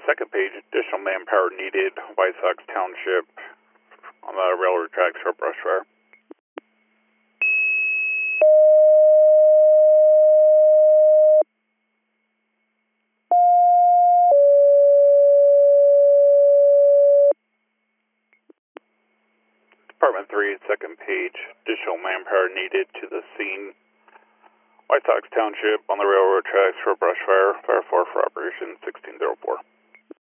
second page, additional manpower needed, White Sox Township on the railroad tracks for brush fire. Department 3, second page, additional manpower needed to the scene, White Sox Township on the railroad tracks for brush fire, fire 4 for operation 1604.